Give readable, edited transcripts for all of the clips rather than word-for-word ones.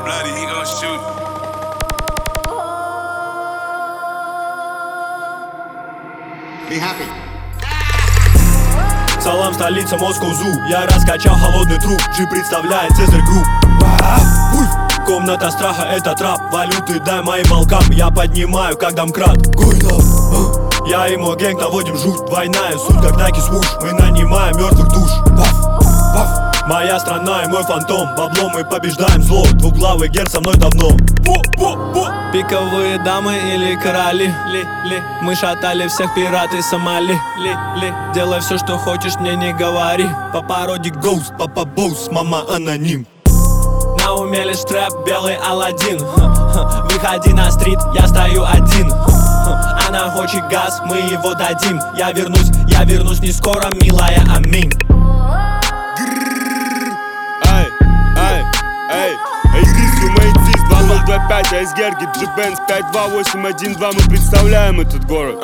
bloody, he gon' shoot. Be happy. Салам, столица Москва-Зу. Я раскачал холодный труп. G представляет Цезарь Групп. Комната страха, это трап. Валюты дай моим волкам. Я поднимаю, как домкрат. Я и мой гэнг наводим жуть. Двойная суть, как Nike свуш. Мы нанимаем мертвых душ. Моя страна и мой фантом. Бабло мы побеждаем зло. Двуглавый герб со мной давно. Пиковые дамы или короли. Мы шатали всех пираты Сомали. Делай все, что хочешь, мне не говори. По породе Ghost, папа Боус, мама аноним. На уме лишь трэп, белый Аладдин. Выходи на стрит, я стою один. Она хочет газ, мы его дадим. Я вернусь не скоро, милая, аминь. This 2025, айсберги, G-Benz 528112. Мы представляем этот город.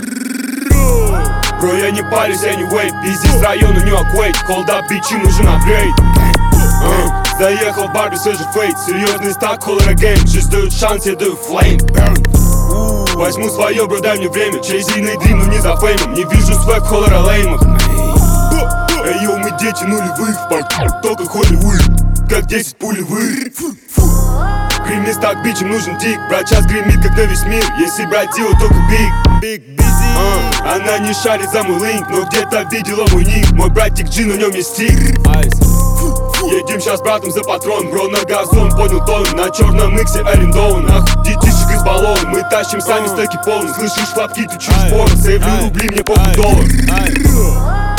Бро, я не парюсь, я не вейп. Пиздец район, у него квейк. Hold up, бичи, нужен апгрейд. Заехал в бар, все же фейк. Серьезный стак, холлера гейм. Жизнь дают шанс, я даю флейм. Возьму свое, бро, дай мне время. Чейзиный дрим, но не за феймом. Не вижу свэк, холлера леймов. Эй, йоу, мы дети нулевых. Только Холливуд, как 10 пулевых. Гримни стак, бичем нужен дик. Брат час гремит, как на весь мир. Если брать дело, только биг. Она не шарит за мой линк, но где-то видела мой ник. Мой братик Джин, на нем есть стик. Едем щас братом за патрон. Бро на газон, понял тон. На черном иксе арендован. Нахуй детишек из баллона. Мы тащим сами стеки полный. Слышишь хлопки, ты чуть порно. Сейвлю рубли, мне похуй доллар.